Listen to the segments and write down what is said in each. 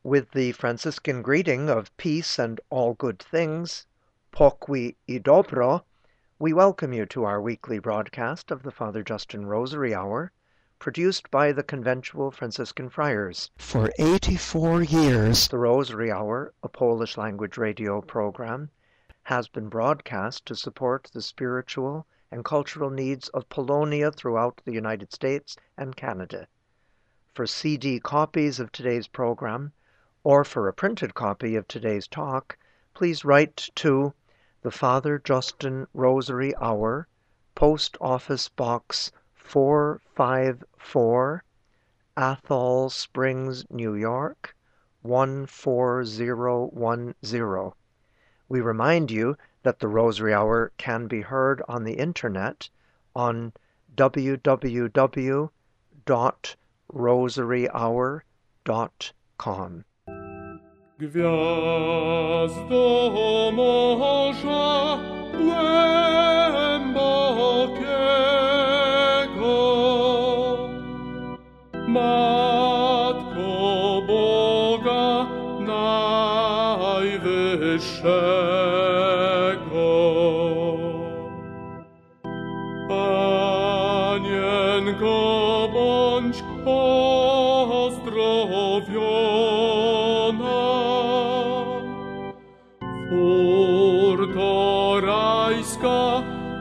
With the Franciscan greeting of peace and all good things, pokój i dobro, we welcome you to our weekly broadcast of the Father Justin Rosary Hour, produced by the Conventual Franciscan Friars. For 84 years, the Rosary Hour, a Polish-language radio program, has been broadcast to support the spiritual and cultural needs of Polonia throughout the United States and Canada. For CD copies of today's program, or for a printed copy of today's talk, please write to the Father Justin Rosary Hour, Post Office Box 454, Athol Springs, New York, 14010. We remind you that the Rosary Hour can be heard on the internet on www.rosaryhour.com. Gwiazdo morza głębokiego, Matko Boga Najwyższego, Panienko bądź pozdrowiona, furto rajska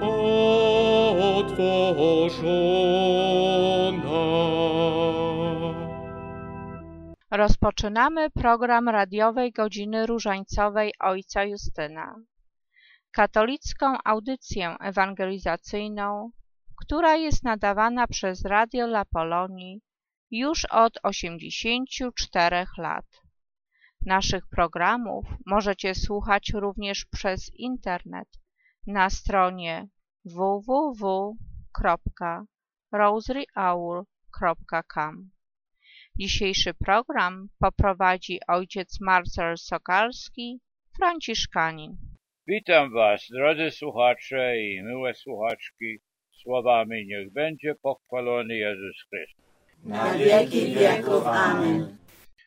otworzona. Rozpoczynamy program radiowej Godziny Różańcowej Ojca Justyna, katolicką audycję ewangelizacyjną, która jest nadawana przez Radio La Polonii już od 84 lat. Naszych programów możecie słuchać również przez internet na stronie www.rosaryhour.com. Dzisiejszy program poprowadzi ojciec Marcel Sokalski, franciszkanin. Witam Was, drodzy słuchacze i miłe słuchaczki, słowami niech będzie pochwalony Jezus Chrystus. Na wieki wieków. Amen.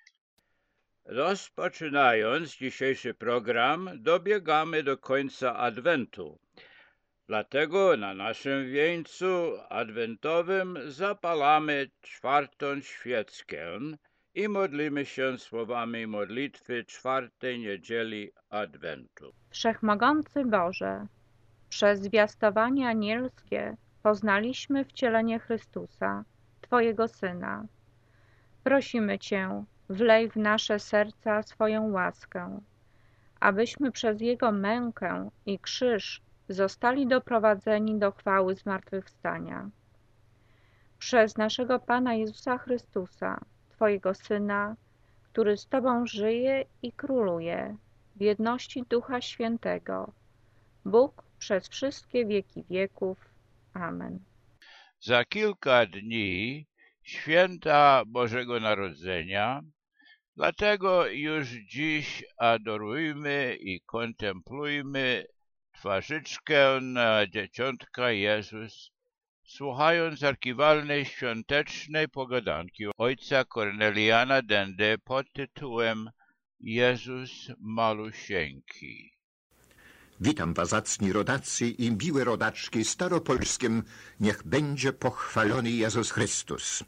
Rozpoczynając dzisiejszy program, dobiegamy do końca Adwentu. Dlatego na naszym wieńcu adwentowym zapalamy 4. świeckę i modlimy się słowami modlitwy 4. niedzieli Adwentu. Wszechmogący Boże, przez zwiastowanie anielskie poznaliśmy wcielenie Chrystusa, Twojego Syna. Prosimy Cię, wlej w nasze serca swoją łaskę, abyśmy przez Jego mękę i krzyż zostali doprowadzeni do chwały zmartwychwstania. Przez naszego Pana Jezusa Chrystusa, Twojego Syna, który z Tobą żyje i króluje w jedności Ducha Świętego, Bóg przez wszystkie wieki wieków. Amen. Za kilka dni święta Bożego Narodzenia, dlatego już dziś adorujmy i kontemplujmy twarzyczkę na Dzieciątka Jezus, słuchając archiwalnej świątecznej pogadanki ojca Korneliana Dendy pod tytułem Jezus Malusieńki. Witam was, zacni rodacy i miłe rodaczki, staropolskim niech będzie pochwalony Jezus Chrystus.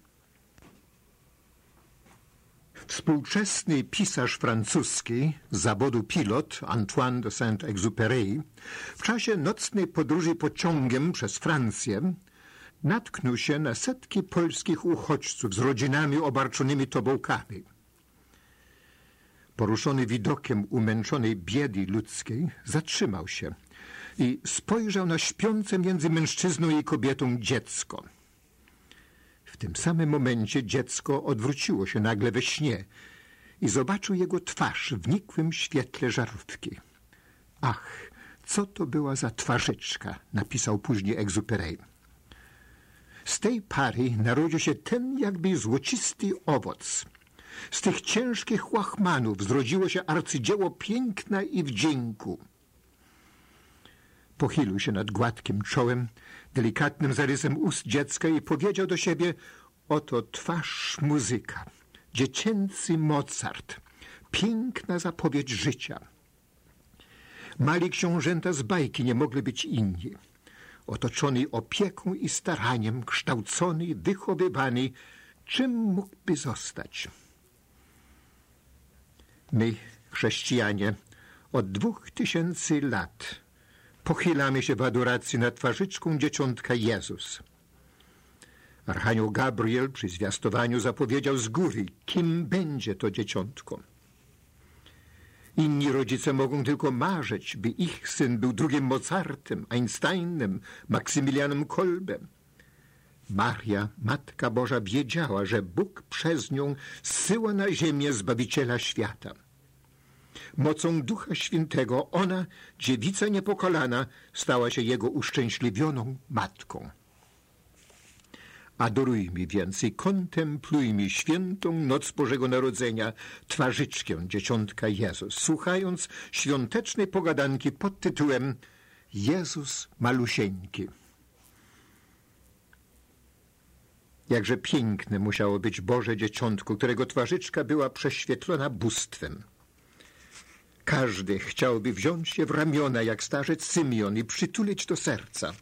Współczesny pisarz francuski zawodu pilot Antoine de Saint-Exupéry w czasie nocnej podróży pociągiem przez Francję natknął się na setki polskich uchodźców z rodzinami obarczonymi tobołkami. Poruszony widokiem umęczonej biedy ludzkiej, zatrzymał się i spojrzał na śpiące między mężczyzną i kobietą dziecko. W tym samym momencie dziecko odwróciło się nagle we śnie i zobaczył jego twarz w nikłym świetle żarówki. Ach, co to była za twarzyczka, napisał później Exupéry. Z tej pary narodził się ten jakby złocisty owoc. Z tych ciężkich łachmanów zrodziło się arcydzieło piękna i wdzięku. Pochylił się nad gładkim czołem, delikatnym zarysem ust dziecka i powiedział do siebie: oto twarz muzyka, dziecięcy Mozart, piękna zapowiedź życia. Mali książęta z bajki nie mogli być inni. Otoczony opieką i staraniem, kształcony, wychowywany, czym mógłby zostać? My, chrześcijanie, od 2000 lat pochylamy się w adoracji nad twarzyczką dzieciątka Jezus. Archanioł Gabriel przy zwiastowaniu zapowiedział z góry, kim będzie to dzieciątko. Inni rodzice mogą tylko marzyć, by ich syn był drugim Mozartem, Einsteinem, Maksymilianem Kolbem. Maria, Matka Boża, wiedziała, że Bóg przez nią zsyła na ziemię Zbawiciela świata. Mocą Ducha Świętego ona, dziewica niepokalana, stała się Jego uszczęśliwioną matką. Adorujmy więc i kontemplujmy świętą noc Bożego Narodzenia, twarzyczkę dzieciątka Jezus, słuchając świątecznej pogadanki pod tytułem Jezus Malusieńki. Jakże piękne musiało być Boże Dzieciątko, którego twarzyczka była prześwietlona bóstwem. Każdy chciałby wziąć się w ramiona jak starzec Symeon i przytulić do serca.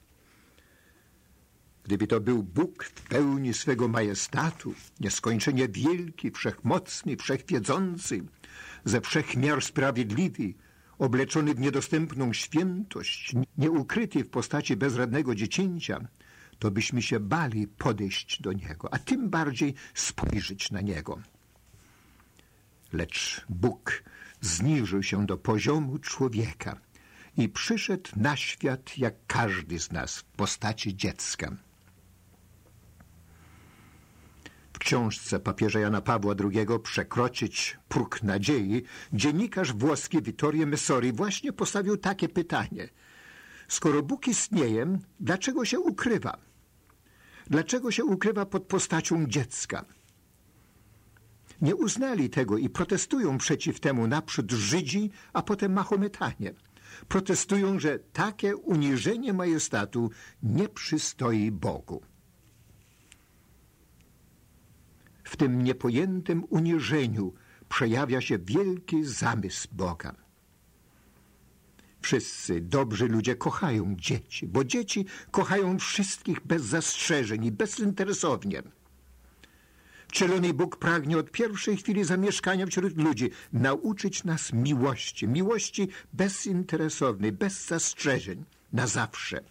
Gdyby to był Bóg w pełni swego majestatu, nieskończenie wielki, wszechmocny, wszechwiedzący, ze wszech miar sprawiedliwy, obleczony w niedostępną świętość, nieukryty w postaci bezradnego dziecięcia, to byśmy się bali podejść do Niego, a tym bardziej spojrzeć na Niego. Lecz Bóg zniżył się do poziomu człowieka i przyszedł na świat jak każdy z nas w postaci dziecka. W książce papieża Jana Pawła II Przekroczyć próg nadziei dziennikarz włoski Vittorio Messori właśnie postawił takie pytanie. Skoro Bóg istnieje, dlaczego się ukrywa? Dlaczego się ukrywa pod postacią dziecka? Nie uznali tego i protestują przeciw temu naprzód Żydzi, a potem Mahometanie. Protestują, że takie uniżenie majestatu nie przystoi Bogu. W tym niepojętym uniżeniu przejawia się wielki zamysł Boga. Wszyscy dobrzy ludzie kochają dzieci, bo dzieci kochają wszystkich bez zastrzeżeń i bezinteresownie. Wcielony Bóg pragnie od pierwszej chwili zamieszkania wśród ludzi nauczyć nas miłości bezinteresownej, bez zastrzeżeń, na zawsze.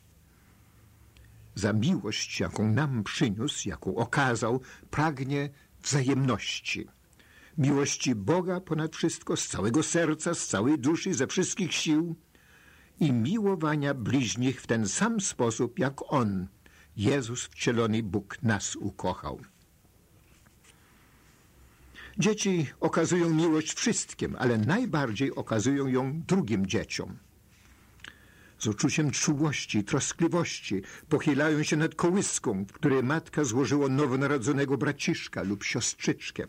Za miłość, jaką nam przyniósł, jaką okazał, pragnie wzajemności. Miłości Boga ponad wszystko, z całego serca, z całej duszy, ze wszystkich sił i miłowania bliźnich w ten sam sposób, jak On, Jezus wcielony Bóg, nas ukochał. Dzieci okazują miłość wszystkim, ale najbardziej okazują ją drugim dzieciom. Z uczuciem czułości i troskliwości pochylają się nad kołyską, w której matka złożyła nowonarodzonego braciszka lub siostrzyczkę.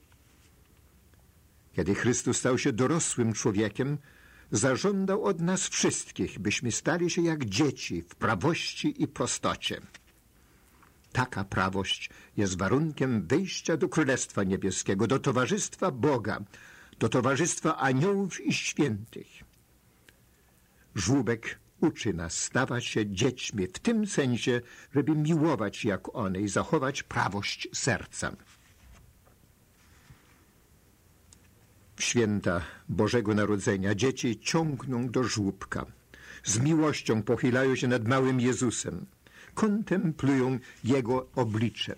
Kiedy Chrystus stał się dorosłym człowiekiem, zażądał od nas wszystkich, byśmy stali się jak dzieci w prawości i prostocie. Taka prawość jest warunkiem wejścia do Królestwa Niebieskiego, do towarzystwa Boga, do towarzystwa aniołów i świętych. Żłóbek uczy nas stawać się dziećmi w tym sensie, żeby miłować jak one i zachować prawość serca. W święta Bożego Narodzenia dzieci ciągną do żłóbka. Z miłością pochylają się nad małym Jezusem. Kontemplują Jego oblicze.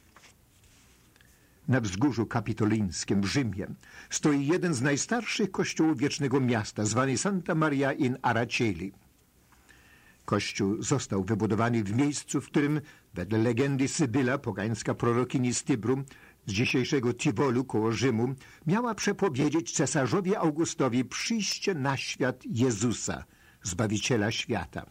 Na wzgórzu kapitolińskim w Rzymie stoi jeden z najstarszych kościołów wiecznego miasta, zwany Santa Maria in Araceli. Kościół został wybudowany w miejscu, w którym, wedle legendy Sybyla, pogańska prorokini z Tybru, z dzisiejszego Tivolu koło Rzymu, miała przepowiedzieć cesarzowi Augustowi przyjście na świat Jezusa, Zbawiciela świata.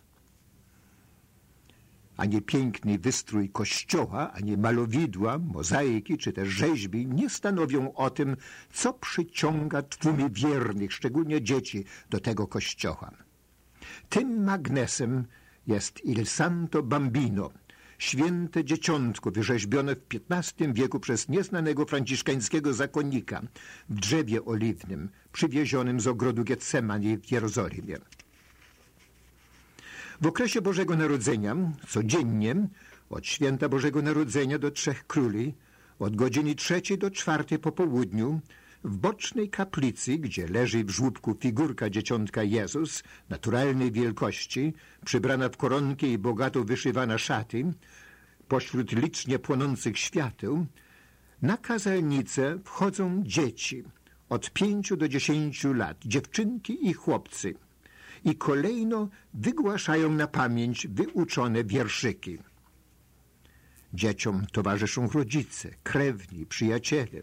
Ani piękny wystrój kościoła, ani malowidła, mozaiki czy też rzeźby nie stanowią o tym, co przyciąga tłumy wiernych, szczególnie dzieci, do tego kościoła. Tym magnesem jest Il Santo Bambino, święte dzieciątko wyrzeźbione w XV wieku przez nieznanego franciszkańskiego zakonnika w drzewie oliwnym przywiezionym z ogrodu Getsemani w Jerozolimie. W okresie Bożego Narodzenia codziennie od święta Bożego Narodzenia do Trzech Króli, od godziny 3 do 4 po południu, w bocznej kaplicy, gdzie leży w żłóbku figurka dzieciątka Jezus, naturalnej wielkości, przybrana w koronkę i bogato wyszywana szaty, pośród licznie płonących świateł, na kazalnicę wchodzą dzieci od 5 do 10 lat, dziewczynki i chłopcy, i kolejno wygłaszają na pamięć wyuczone wierszyki. Dzieciom towarzyszą rodzice, krewni, przyjaciele.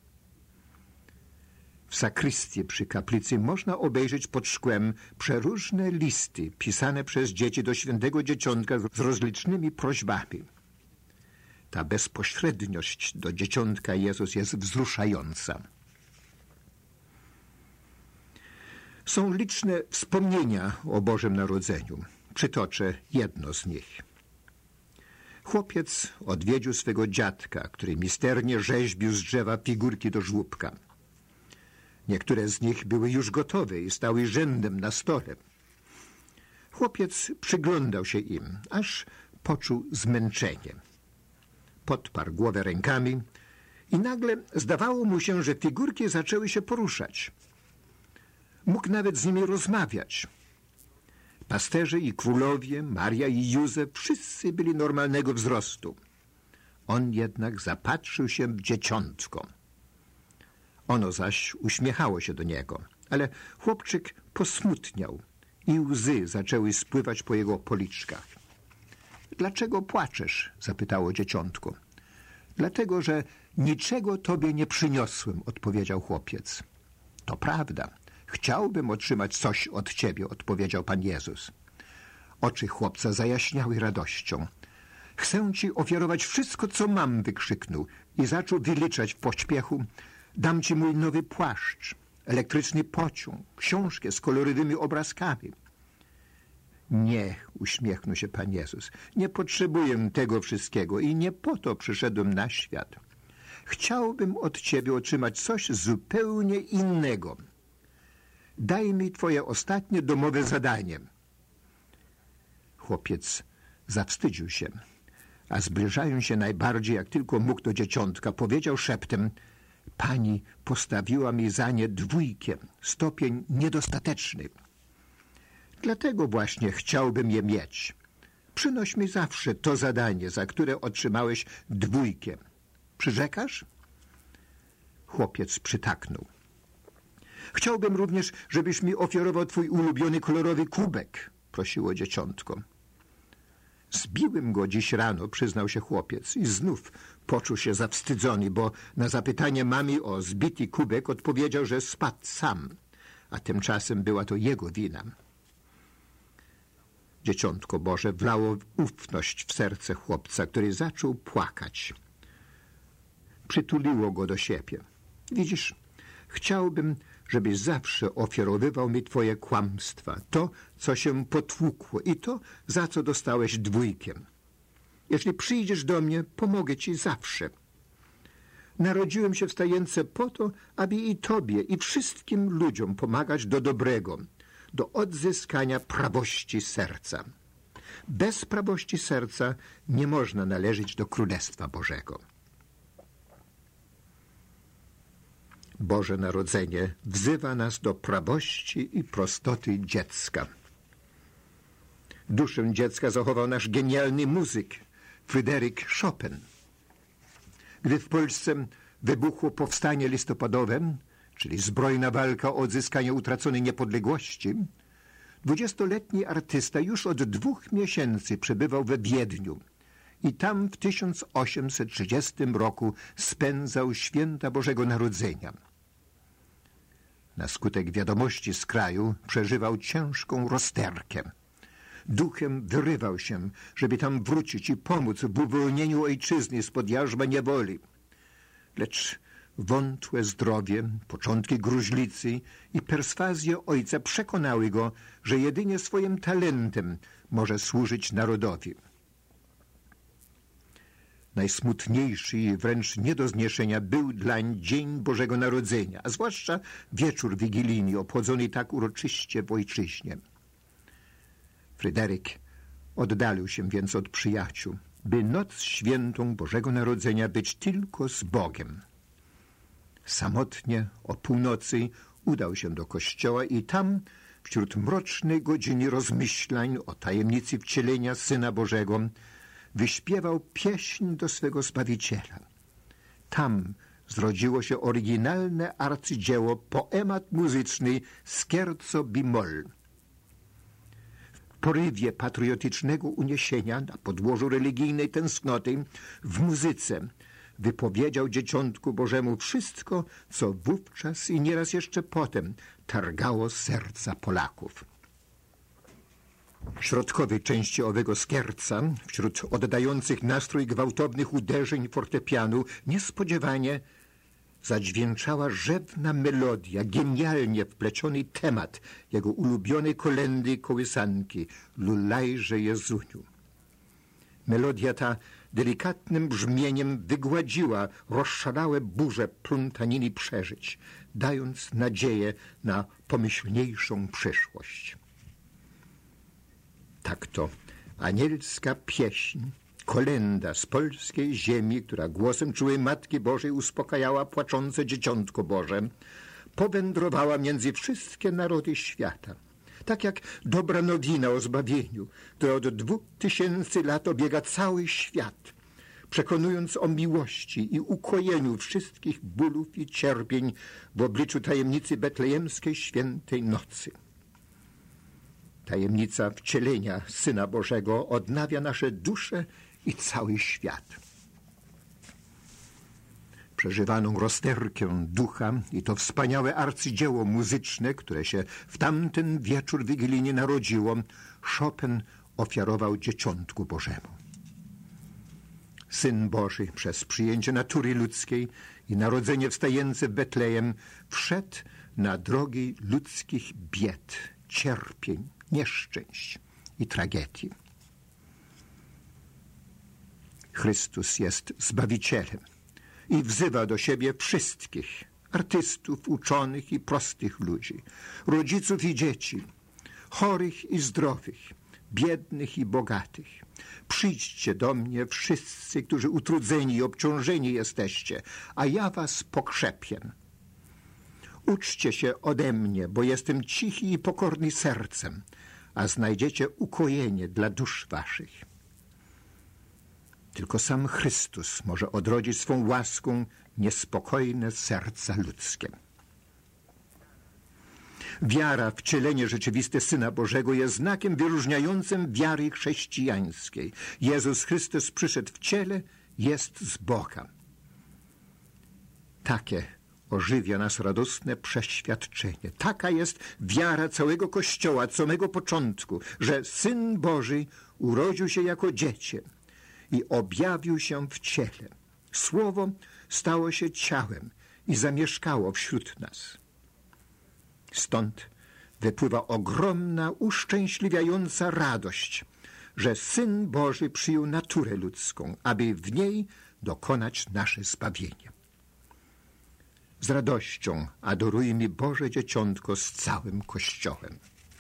W sakrystii przy kaplicy można obejrzeć pod szkłem przeróżne listy pisane przez dzieci do świętego dzieciątka z rozlicznymi prośbami. Ta bezpośredniość do dzieciątka Jezus jest wzruszająca. Są liczne wspomnienia o Bożym Narodzeniu. Przytoczę jedno z nich. Chłopiec odwiedził swego dziadka, który misternie rzeźbił z drzewa figurki do żłóbka. Niektóre z nich były już gotowe i stały rzędem na stole. Chłopiec przyglądał się im, aż poczuł zmęczenie. Podparł głowę rękami i nagle zdawało mu się, że figurki zaczęły się poruszać. Mógł nawet z nimi rozmawiać. Pasterze i królowie, Maria i Józef, wszyscy byli normalnego wzrostu. On jednak zapatrzył się w dzieciątko. Ono zaś uśmiechało się do niego, ale chłopczyk posmutniał i łzy zaczęły spływać po jego policzkach. Dlaczego płaczesz? Zapytało dzieciątko. Dlatego, że niczego tobie nie przyniosłem, odpowiedział chłopiec. To prawda. Chciałbym otrzymać coś od ciebie, odpowiedział Pan Jezus. Oczy chłopca zajaśniały radością. Chcę ci ofiarować wszystko, co mam, wykrzyknął i zaczął wyliczać w pośpiechu. Dam ci mój nowy płaszcz, elektryczny pociąg, książkę z kolorowymi obrazkami. Nie, uśmiechnął się Pan Jezus, nie potrzebuję tego wszystkiego i nie po to przyszedłem na świat. Chciałbym od ciebie otrzymać coś zupełnie innego. Daj mi twoje ostatnie domowe zadanie. Chłopiec zawstydził się, a zbliżając się najbardziej, jak tylko mógł do dzieciątka, powiedział szeptem: Pani postawiła mi za nie 2, stopień niedostateczny. Dlatego właśnie chciałbym je mieć. Przynoś mi zawsze to zadanie, za które otrzymałeś 2. Przyrzekasz? Chłopiec przytaknął. Chciałbym również, żebyś mi ofiarował twój ulubiony kolorowy kubek, prosiło dzieciątko. Zbiłem go dziś rano, przyznał się chłopiec i znów poczuł się zawstydzony, bo na zapytanie mamy o zbity kubek odpowiedział, że spadł sam, a tymczasem była to jego wina. Dzieciątko Boże wlało ufność w serce chłopca, który zaczął płakać. Przytuliło go do siebie. Widzisz, chciałbym, żebyś zawsze ofiarowywał mi twoje kłamstwa, to, co się potłukło i to, za co dostałeś 2. Jeśli przyjdziesz do mnie, pomogę ci zawsze. Narodziłem się w stajence po to, aby i tobie, i wszystkim ludziom pomagać do dobrego, do odzyskania prawości serca. Bez prawości serca nie można należeć do Królestwa Bożego. Boże Narodzenie wzywa nas do prawości i prostoty dziecka. Duszę dziecka zachował nasz genialny muzyk Fryderyk Chopin. Gdy w Polsce wybuchło powstanie listopadowe, czyli zbrojna walka o odzyskanie utraconej niepodległości, 20-letni artysta już od 2 miesięcy przebywał we Wiedniu i tam w 1830 roku spędzał święta Bożego Narodzenia. Na skutek wiadomości z kraju przeżywał ciężką rozterkę. Duchem wyrywał się, żeby tam wrócić i pomóc w uwolnieniu ojczyzny spod jarzma niewoli. Lecz wątłe zdrowie, początki gruźlicy i perswazje ojca przekonały go, że jedynie swoim talentem może służyć narodowi. Najsmutniejszy i wręcz nie do zniesienia był dlań Dzień Bożego Narodzenia, a zwłaszcza wieczór wigilijny obchodzony tak uroczyście w ojczyźnie. Fryderyk oddalił się więc od przyjaciół, by noc świętą Bożego Narodzenia być tylko z Bogiem. Samotnie o północy udał się do kościoła i tam, wśród mrocznej godziny rozmyślań o tajemnicy wcielenia Syna Bożego, wyśpiewał pieśń do swego Zbawiciela. Tam zrodziło się oryginalne arcydzieło, poemat muzyczny Scherzo bimol. W porywie patriotycznego uniesienia, na podłożu religijnej tęsknoty, w muzyce wypowiedział Dzieciątku Bożemu wszystko, co wówczas i nieraz jeszcze potem targało serca Polaków. W środkowej części owego skerca, wśród oddających nastrój gwałtownych uderzeń fortepianu, niespodziewanie zadźwięczała rzewna melodia, genialnie wpleciony temat jego ulubionej kolędy kołysanki Lulajże Jezuniu. Melodia ta delikatnym brzmieniem wygładziła rozszalałe burze plątaniny przeżyć, dając nadzieję na pomyślniejszą przyszłość. Tak to anielska pieśń, kolęda z polskiej ziemi, która głosem czułej Matki Bożej uspokajała płaczące Dzieciątko Boże, powędrowała między wszystkie narody świata. Tak jak dobra nowina o zbawieniu, która od 2000 lat obiega cały świat, przekonując o miłości i ukojeniu wszystkich bólów i cierpień w obliczu tajemnicy betlejemskiej świętej nocy. Tajemnica wcielenia Syna Bożego odnawia nasze dusze i cały świat. Przeżywaną rozterkę ducha i to wspaniałe arcydzieło muzyczne, które się w tamten wieczór wigilijny narodziło, Chopin ofiarował Dzieciątku Bożemu. Syn Boży przez przyjęcie natury ludzkiej i narodzenie wstające w Betlejem wszedł na drogi ludzkich bied, cierpień, nieszczęść i tragedii. Chrystus jest Zbawicielem i wzywa do siebie wszystkich, artystów, uczonych i prostych ludzi, rodziców i dzieci, chorych i zdrowych, biednych i bogatych. Przyjdźcie do mnie wszyscy, którzy utrudzeni i obciążeni jesteście, a ja was pokrzepię. Uczcie się ode mnie, bo jestem cichy i pokorny sercem, a znajdziecie ukojenie dla dusz waszych. Tylko sam Chrystus może odrodzić swą łaską niespokojne serca ludzkie. Wiara w wcielenie rzeczywiste Syna Bożego jest znakiem wyróżniającym wiary chrześcijańskiej. Jezus Chrystus przyszedł w ciele, jest z Boga. Takie ożywia nas radosne przeświadczenie. Taka jest wiara całego Kościoła od samego początku, że Syn Boży urodził się jako dziecię i objawił się w ciele. Słowo stało się ciałem i zamieszkało wśród nas. Stąd wypływa ogromna, uszczęśliwiająca radość, że Syn Boży przyjął naturę ludzką, aby w niej dokonać nasze zbawienie. Z radością adorujmy Boże Dzieciątko z całym Kościołem.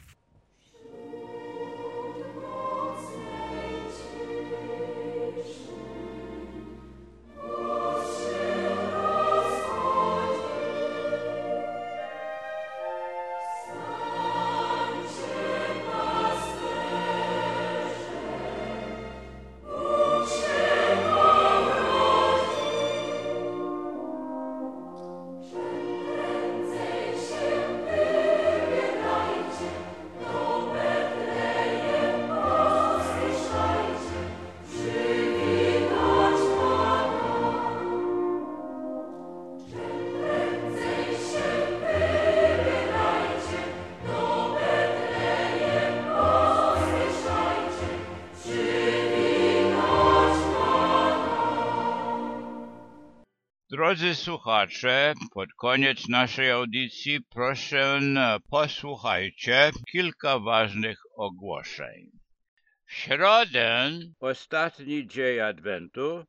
Drodzy słuchacze, pod koniec naszej audycji proszę posłuchajcie kilka ważnych ogłoszeń. W środę, ostatni dzień Adwentu,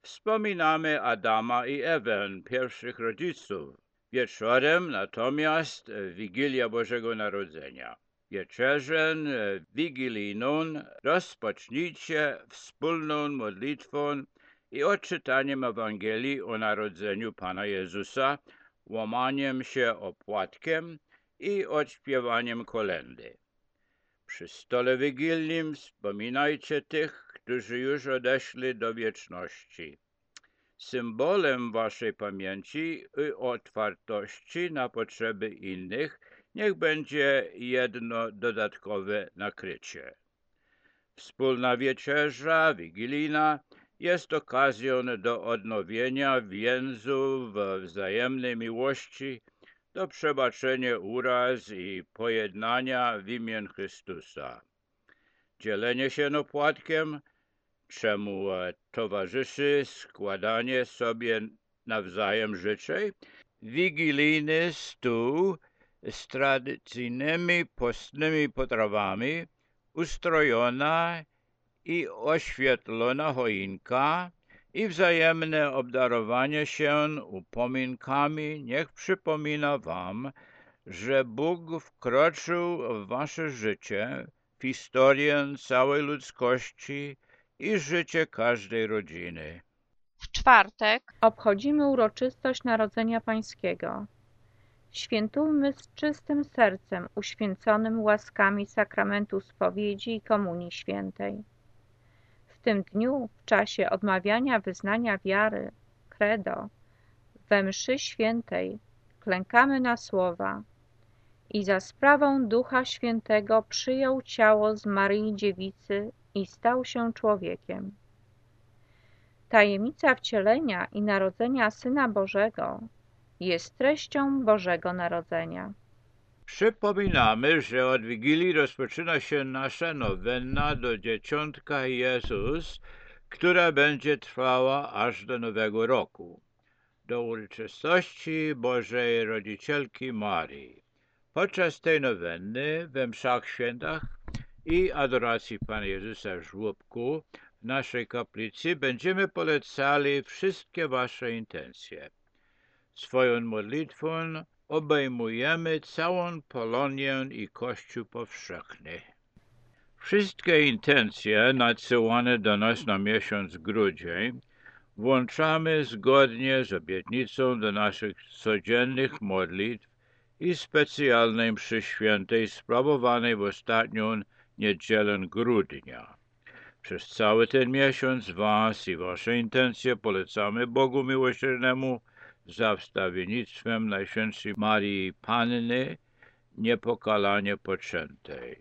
Wspominamy Adama i Ewę, pierwszych rodziców. Wieczorem natomiast Wigilia Bożego Narodzenia. Wieczerzę wigilijną rozpocznijcie wspólną modlitwą i odczytaniem Ewangelii o narodzeniu Pana Jezusa, łamaniem się opłatkiem i odśpiewaniem kolędy. Przy stole wigilnym wspominajcie tych, którzy już odeszli do wieczności. Symbolem waszej pamięci i otwartości na potrzeby innych niech będzie jedno dodatkowe nakrycie. Wspólna wieczerza wigilijna jest okazją do odnowienia więzów wzajemnej miłości, do przebaczenia uraz i pojednania w imię Chrystusa. Dzielenie się opłatkiem, czemu towarzyszy składanie sobie nawzajem życzeń, wigilijny stół z tradycyjnymi postnymi potrawami, ustrojona i oświetlona choinka i wzajemne obdarowanie się upominkami niech przypomina wam, że Bóg wkroczył w wasze życie, w historię całej ludzkości i życie każdej rodziny. W czwartek obchodzimy uroczystość Narodzenia Pańskiego. Świętujmy z czystym sercem, uświęconym łaskami sakramentu spowiedzi i Komunii Świętej. W tym dniu, w czasie odmawiania wyznania wiary, credo, we mszy świętej klękamy na słowa: i za sprawą Ducha Świętego przyjął ciało z Maryi Dziewicy i stał się człowiekiem. Tajemnica wcielenia i narodzenia Syna Bożego jest treścią Bożego Narodzenia. Przypominamy, że od Wigilii rozpoczyna się nasza nowenna do Dzieciątka Jezus, która będzie trwała aż do Nowego Roku, do uroczystości Bożej Rodzicielki Marii. Podczas tej nowenny we mszach świętach i adoracji Pana Jezusa w żłobku w naszej kaplicy będziemy polecali wszystkie wasze intencje. Swoją modlitwą obejmujemy całą Polonię i Kościół powszechny. Wszystkie intencje nadsyłane do nas na miesiąc grudzień włączamy zgodnie z obietnicą do naszych codziennych modlitw i specjalnej mszy świętej sprawowanej w ostatnią niedzielę grudnia. Przez cały ten miesiąc was i wasze intencje polecamy Bogu Miłosiernemu za wstawiennictwem Najświętszej Marii Panny niepokalanie poczętej.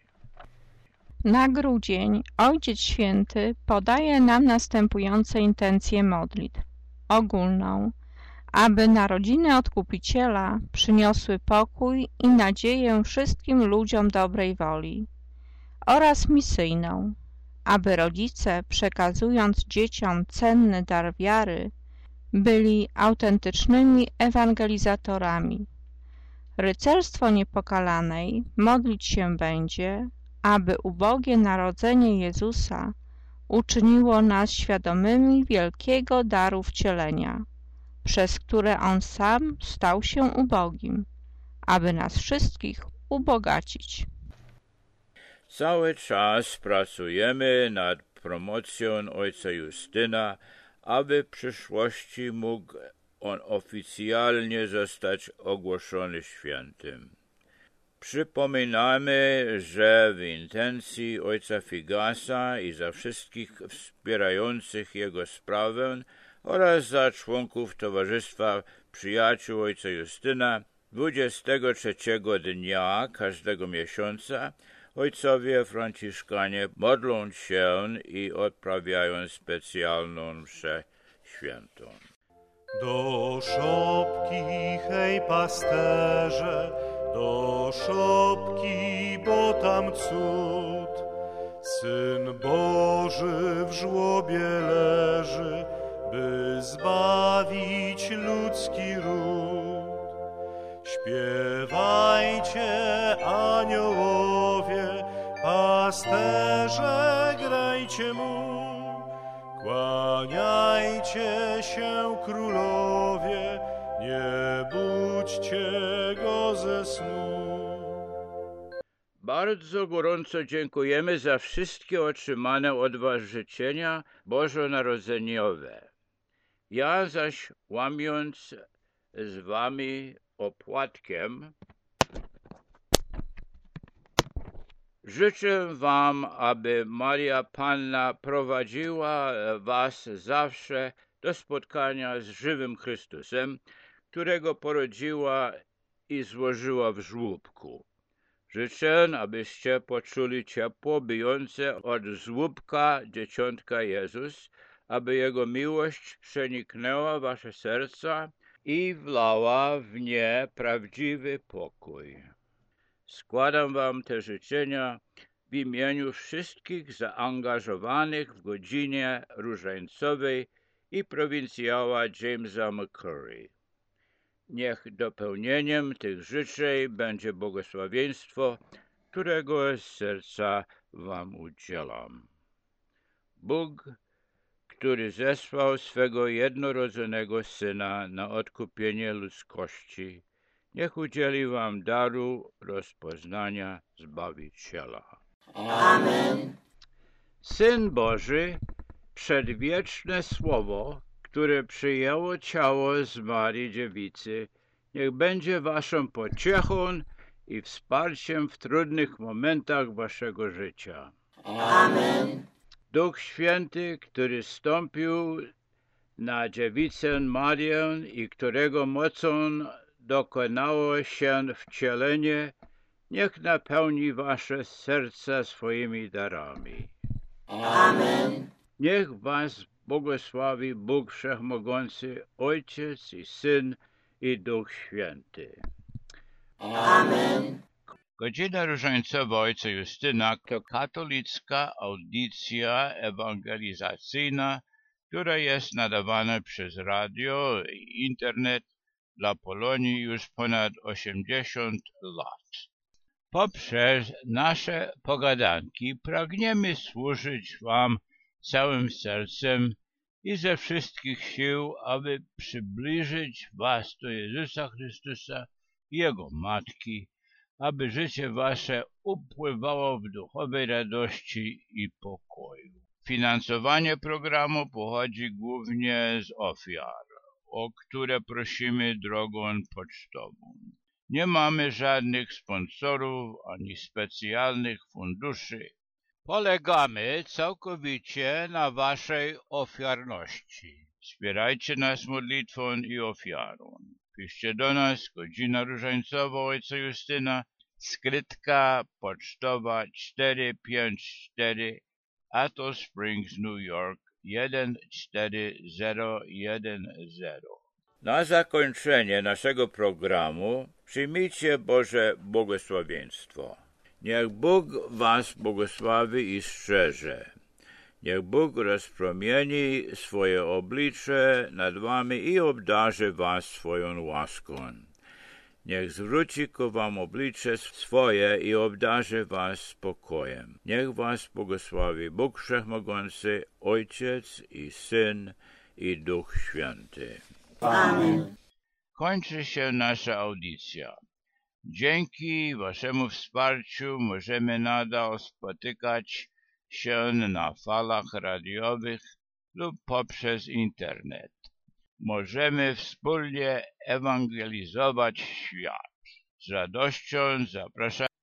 Na grudzień Ojciec Święty podaje nam następujące intencje modlitw. Ogólną, aby narodziny Odkupiciela przyniosły pokój i nadzieję wszystkim ludziom dobrej woli, oraz misyjną, aby rodzice, przekazując dzieciom cenny dar wiary, byli autentycznymi ewangelizatorami. Rycerstwo Niepokalanej modlić się będzie, aby ubogie narodzenie Jezusa uczyniło nas świadomymi wielkiego daru wcielenia, przez które On sam stał się ubogim, aby nas wszystkich ubogacić. Cały czas pracujemy nad promocją ojca Justyna, aby w przyszłości mógł on oficjalnie zostać ogłoszony świętym. Przypominamy, że w intencji ojca Figasa i za wszystkich wspierających jego sprawę oraz za członków Towarzystwa Przyjaciół ojca Justyna 23 dnia każdego miesiąca ojcowie franciszkanie modlą się i odprawiają specjalną mszę świętą. Do szopki, hej pasterze, do szopki, bo tam cud. Syn Boży w żłobie leży, by zbawić ludzki ród. Śpiewajcie, aniołowie, pasterze, grajcie mu, Kłaniajcie się, królowie, nie budźcie go ze snu. Bardzo gorąco dziękujemy za wszystkie otrzymane od was życzenia bożonarodzeniowe. Ja zaś, łamiąc z wami opłatkiem, życzę wam, aby Maria Panna prowadziła was zawsze do spotkania z żywym Chrystusem, którego porodziła i złożyła w żłóbku. Życzę, abyście poczuli ciepło bijące od żłóbka Dzieciątka Jezus, aby Jego miłość przeniknęła wasze serca i wlała w nie prawdziwy pokój. Składam wam te życzenia w imieniu wszystkich zaangażowanych w godzinie różańcowej i prowincjała Jamesa McCurry. Niech dopełnieniem tych życzeń będzie błogosławieństwo, którego z serca wam udzielam. Bóg, który zesłał swego jednorodzonego Syna na odkupienie ludzkości, niech udzieli wam daru rozpoznania Zbawiciela. Amen. Syn Boży, przedwieczne Słowo, które przyjęło ciało z Marii Dziewicy, niech będzie waszą pociechą i wsparciem w trudnych momentach waszego życia. Amen. Duch Święty, który stąpił na Dziewicę Marię i którego mocą dokonało się wcielenie, niech napełni wasze serca swoimi darami. Amen. Niech was błogosławi Bóg Wszechmogący, Ojciec i Syn i Duch Święty. Amen. Godzina różańcowa Ojca Justyna to katolicka audycja ewangelizacyjna, która jest nadawana przez radio i internet dla Polonii już ponad 80 lat. Poprzez nasze pogadanki pragniemy służyć wam całym sercem i ze wszystkich sił, aby przybliżyć was do Jezusa Chrystusa i Jego Matki, aby życie wasze upływało w duchowej radości i pokoju. Finansowanie programu pochodzi głównie z ofiar, o które prosimy drogą pocztową. Nie mamy żadnych sponsorów ani specjalnych funduszy. Polegamy całkowicie na waszej ofiarności. Wspierajcie nas modlitwą i ofiarą. Piszcie do nas, Godzina Różańcowa Ojca Justyna, skrytka pocztowa 454, Atoll Springs, New York 14010. Na zakończenie naszego programu przyjmijcie Boże błogosławieństwo. Niech Bóg was błogosławi i strzeże. Niech Bóg rozpromieni swoje oblicze nad wami i obdarzy was swoją łaską. Niech zwróci ku wam oblicze swoje i obdarzy was spokojem. Niech was błogosławi Bóg Wszechmogący, Ojciec i Syn i Duch Święty. Amen. Kończy się nasza audycja. Dzięki waszemu wsparciu możemy nadal spotykać się na falach radiowych lub poprzez internet. Możemy wspólnie ewangelizować świat. Z radością zapraszamy